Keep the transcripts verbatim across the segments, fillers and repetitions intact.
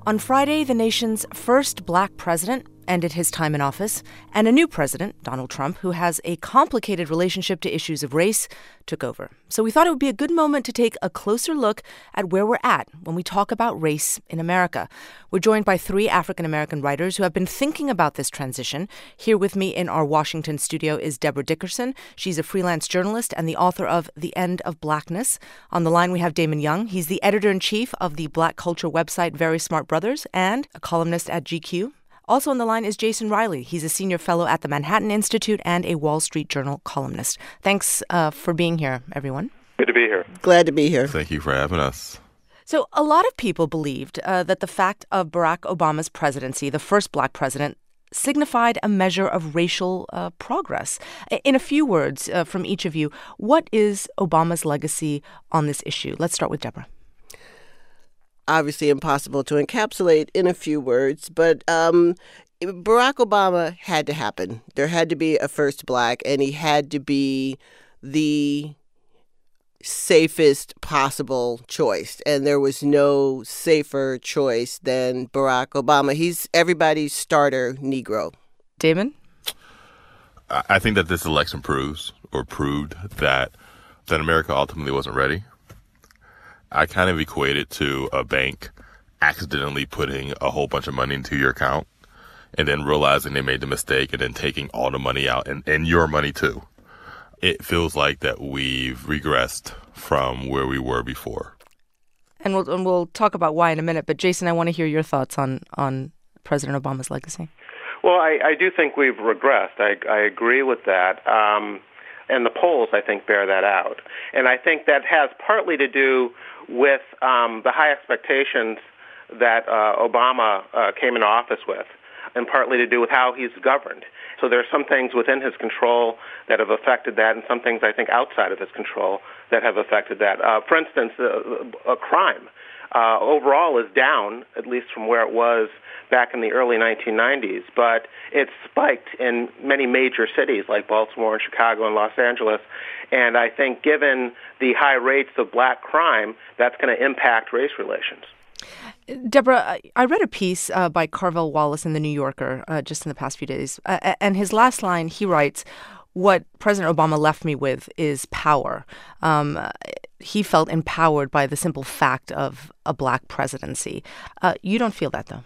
On Friday, the nation's first black president ended his time in office, and a new president, Donald Trump, who has a complicated relationship to issues of race, took over. So we thought it would be a good moment to take a closer look at where we're at when we talk about race in America. We're joined by three African-American writers who have been thinking about this transition. Here with me in our Washington studio is Deborah Dickerson. She's a freelance journalist and the author of The End of Blackness. On the line, we have Damon Young. He's the editor-in-chief of the Black culture website Very Smart Brothers and a columnist at G Q. Also on the line is Jason Riley. He's a senior fellow at the Manhattan Institute and a Wall Street Journal columnist. Thanks uh, for being here, everyone. Good to be here. Glad to be here. Thank you for having us. So a lot of people believed uh, that the fact of Barack Obama's presidency, the first black president, signified a measure of racial uh, progress. In a few words uh, from each of you, what is Obama's legacy on this issue? Let's start with Deborah. Obviously impossible to encapsulate in a few words, but um, Barack Obama had to happen. There had to be a first black, and he had to be the safest possible choice. And there was no safer choice than Barack Obama. He's everybody's starter Negro. Damon? I think that this election proves or proved that that America ultimately wasn't ready. I kind of equate it to a bank accidentally putting a whole bunch of money into your account and then realizing they made the mistake and then taking all the money out and, and your money too. It feels like that we've regressed from where we were before. And we'll, and we'll talk about why in a minute. But Jason, I want to hear your thoughts on, on President Obama's legacy. Well, I, I do think we've regressed. I, I agree with that. Um, and the polls, I think, bear that out. And I think that has partly to do with um, the high expectations that uh, Obama uh, came into office with, and partly to do with how he's governed. So there are some things within his control that have affected that, and some things, I think, outside of his control that have affected that. Uh, for instance, uh, a crime uh, overall is down, at least from where it was back in the early nineteen nineties, but it spiked in many major cities like Baltimore and Chicago and Los Angeles. And I think given the high rates of black crime, that's going to impact race relations. Deborah, I read a piece uh, by Carvel Wallace in The New Yorker uh, just in the past few days. Uh, and his last line, he writes, "What President Obama left me with is power." Um, he felt empowered by the simple fact of a black presidency. Uh, you don't feel that, though?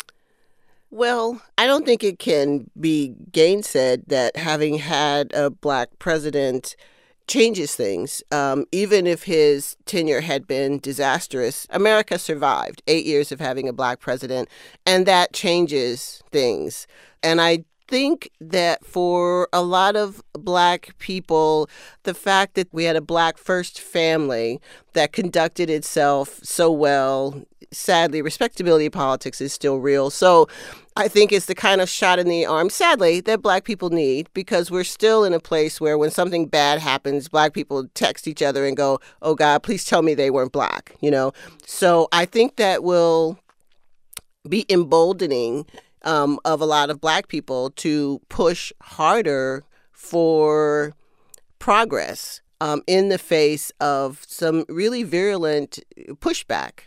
Well, I don't think it can be gainsaid that having had a black president changes things. Um, even if his tenure had been disastrous, America survived eight years of having a black president, and that changes things. And I think that for a lot of black people, the fact that we had a black first family that conducted itself so well, sadly, respectability politics is still real. So I think it's the kind of shot in the arm, sadly, that black people need, because we're still in a place where when something bad happens, black people text each other and go, "Oh, God, please tell me they weren't black," you know? So I think that will be emboldening um, of a lot of black people to push harder for progress um, in the face of some really virulent pushback.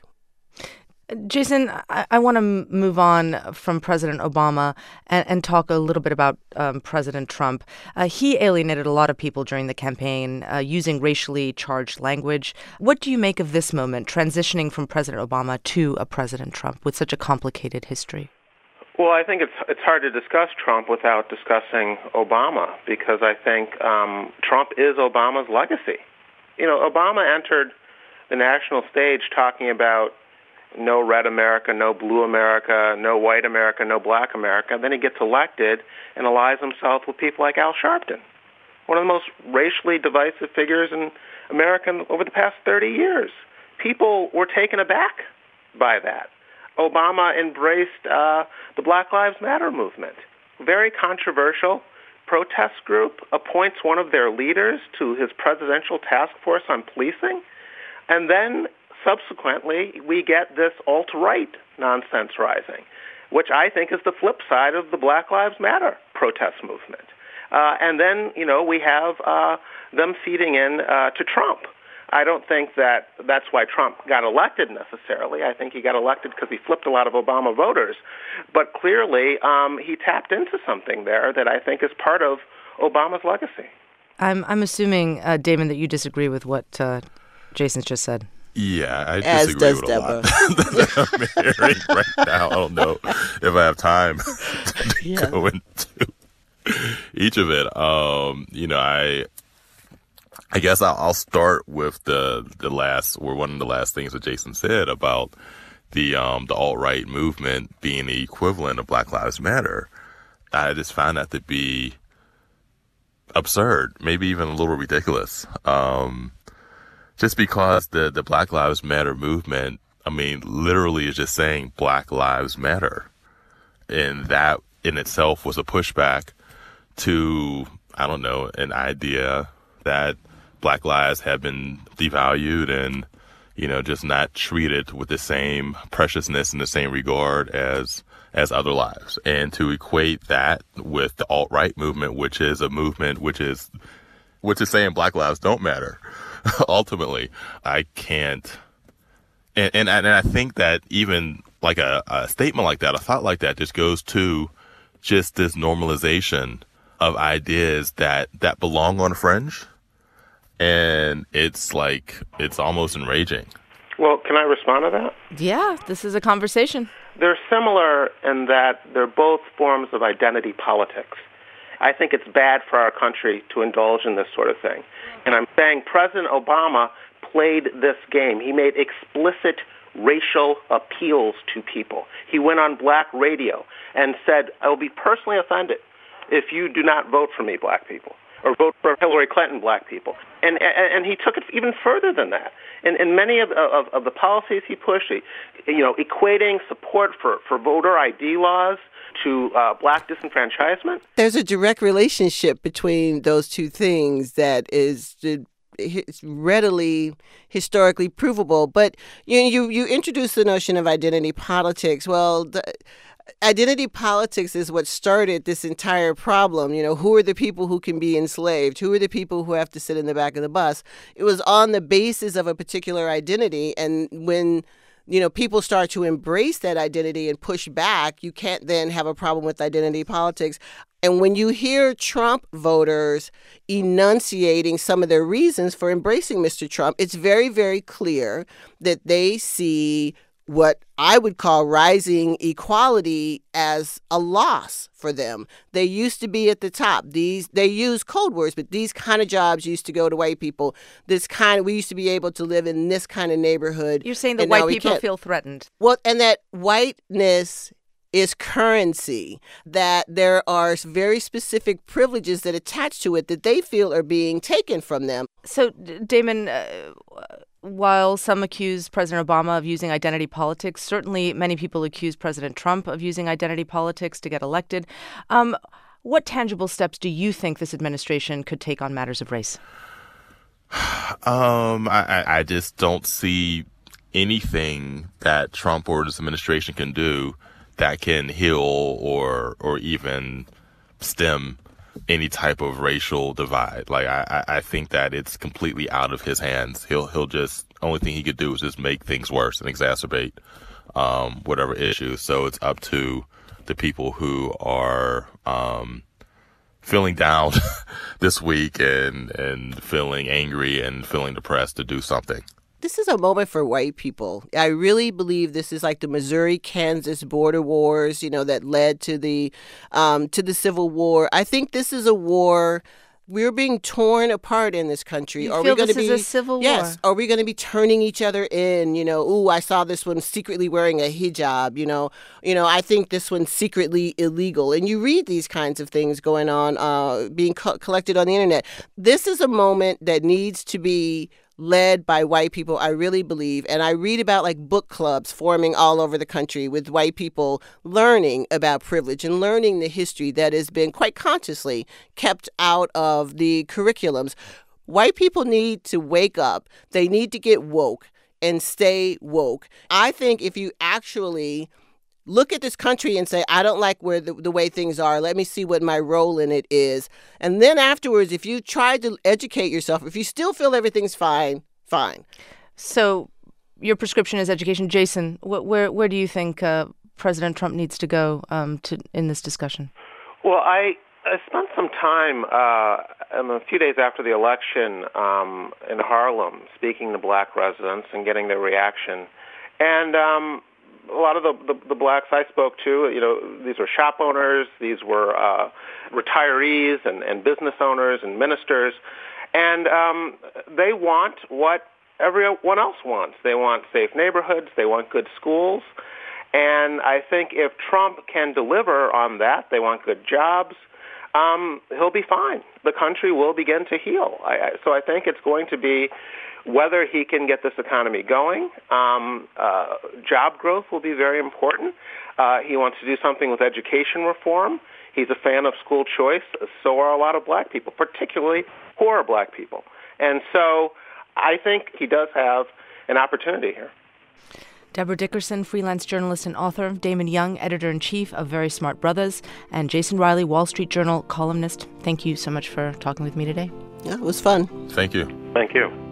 Jason, I, I want to move on from President Obama and, and talk a little bit about um, President Trump. Uh, he alienated a lot of people during the campaign uh, using racially charged language. What do you make of this moment, transitioning from President Obama to a President Trump with such a complicated history? Well, I think it's it's hard to discuss Trump without discussing Obama, because I think um, Trump is Obama's legacy. You know, Obama entered the national stage talking about no red America, no blue America, no white America, no black America. Then he gets elected and allies himself with people like Al Sharpton, one of the most racially divisive figures in America over the past thirty years. People were taken aback by that. Obama embraced uh, the Black Lives Matter movement. Very controversial protest group, appoints one of their leaders to his presidential task force on policing, and then subsequently, we get this alt-right nonsense rising, which I think is the flip side of the Black Lives Matter protest movement. Uh, and then, you know, we have uh, them feeding in uh, to Trump. I don't think that that's why Trump got elected necessarily. I think he got elected because he flipped a lot of Obama voters. But clearly, um, he tapped into something there that I think is part of Obama's legacy. I'm I'm assuming, uh, Damon, that you disagree with what uh, Jason's just said. Yeah, I As disagree does with Deborah. a lot that I'm hearing right now. I don't know if I have time to Yeah. go into each of it. Um, you know, I I guess I'll, I'll start with the the last, or one of the last things that Jason said about the um, the alt-right movement being the equivalent of Black Lives Matter. I just find that to be absurd, maybe even a little ridiculous. Um, just because the, the Black Lives Matter movement, I mean, literally is just saying Black Lives Matter. And that in itself was a pushback to, I don't know, an idea that Black lives have been devalued and, you know, just not treated with the same preciousness and the same regard as as other lives. And to equate that with the alt-right movement, which is a movement which is which is saying Black lives don't matter, ultimately, I can't. And, and and I think that even like a, a statement like that, a thought like that, just goes to just this normalization of ideas that that belong on a fringe. And it's like, it's almost enraging. Well, can I respond to that? Yeah, this is a conversation. They're similar in that they're both forms of identity politics. I think it's bad for our country to indulge in this sort of thing. And I'm saying President Obama played this game. He made explicit racial appeals to people. He went on black radio and said, I will be personally offended if you do not vote for me, black people, or vote for Hillary Clinton, black people. And and, and he took it even further than that. And, and many of, of, of the policies he pushed, you know, equating support for, for voter I D laws to uh, black disenfranchisement. There's a direct relationship between those two things that is readily historically provable. But you you you introduced the notion of identity politics. Well, the, identity politics is what started this entire problem. You know, who are the people who can be enslaved? Who are the people who have to sit in the back of the bus? It was on the basis of a particular identity. And when, you know, people start to embrace that identity and push back, you can't then have a problem with identity politics. And when you hear Trump voters enunciating some of their reasons for embracing Mister Trump, it's very, very clear that they see what I would call rising equality as a loss for them. They used to be at the top. These they use code words, but these kind of jobs used to go to white people. This kind of, we used to be able to live in this kind of neighborhood. You're saying that white people feel threatened. Well, and that whiteness is currency, that there are very specific privileges that attach to it that they feel are being taken from them. So, Damon, uh, while some accuse President Obama of using identity politics, certainly many people accuse President Trump of using identity politics to get elected. Um, what tangible steps do you think this administration could take on matters of race? Um, I, I just don't see anything that Trump or this administration can do that can heal or or even stem any type of racial divide. Like I, I think that it's completely out of his hands. He'll he'll just only thing he could do is just make things worse and exacerbate um, whatever issues. So it's up to the people who are um, feeling down this week and and feeling angry and feeling depressed to do something. This is a moment for white people. I really believe this is like the Missouri-Kansas border wars, you know, that led to the um, to the Civil War. I think this is a war. We're being torn apart in this country. You are feel we going this to be is a civil yes, war? Are we going to be turning each other in? You know, ooh, I saw this one secretly wearing a hijab. You know, you know, I think this one's secretly illegal. And you read these kinds of things going on, uh, being co- collected on the internet. This is a moment that needs to be led by white people, I really believe. And I read about like book clubs forming all over the country with white people learning about privilege and learning the history that has been quite consciously kept out of the curriculums. White people need to wake up. They need to get woke and stay woke. I think if you actually look at this country and say, I don't like where the, the way things are. Let me see what my role in it is. And then afterwards, if you try to educate yourself, if you still feel everything's fine, fine. So your prescription is education. Jason, wh- where where do you think uh, President Trump needs to go um, to in this discussion? Well, I, I spent some time uh, a few days after the election um, in Harlem speaking to black residents and getting their reaction. And um, a lot of the, the, the blacks I spoke to, you know, these were shop owners, these were uh, retirees and, and business owners and ministers. And um, they want what everyone else wants. They want safe neighborhoods. They want good schools. And I think if Trump can deliver on that, they want good jobs, um, he'll be fine. The country will begin to heal. I, I, so I think it's going to be whether he can get this economy going. Um, uh, job growth will be very important. Uh, he wants to do something with education reform. He's a fan of school choice. So are a lot of black people, particularly poor black people. And so I think he does have an opportunity here. Deborah Dickerson, freelance journalist and author, Damon Young, editor-in-chief of Very Smart Brothers, and Jason Riley, Wall Street Journal columnist. Thank you so much for talking with me today. Yeah, it was fun. Thank you. Thank you.